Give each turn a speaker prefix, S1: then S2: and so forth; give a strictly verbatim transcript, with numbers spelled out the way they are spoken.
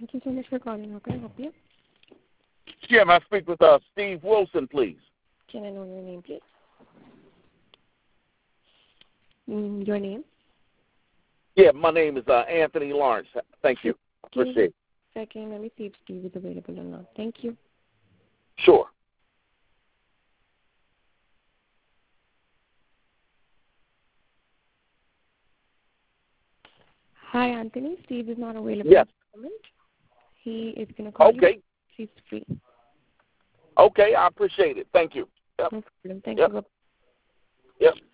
S1: Thank you so much for calling. How can I help you?
S2: Yeah, may I speak with uh, Steve Wilson, please?
S1: Can I know your name, please? Mm, your name?
S2: Yeah, my name is uh, Anthony Lawrence. Thank you.
S1: Give me
S2: Appreciate it.
S1: a second. Let me see if Steve is available or not. Thank you.
S2: Sure.
S1: Hi, Anthony. Steve is not available
S2: Yes.
S1: at the moment. He is going to call you.
S2: Okay.
S1: He's free.
S2: Okay, I appreciate it. Thank you. Yep.
S1: No problem. Thank
S2: Yep.
S1: you.
S2: Yep.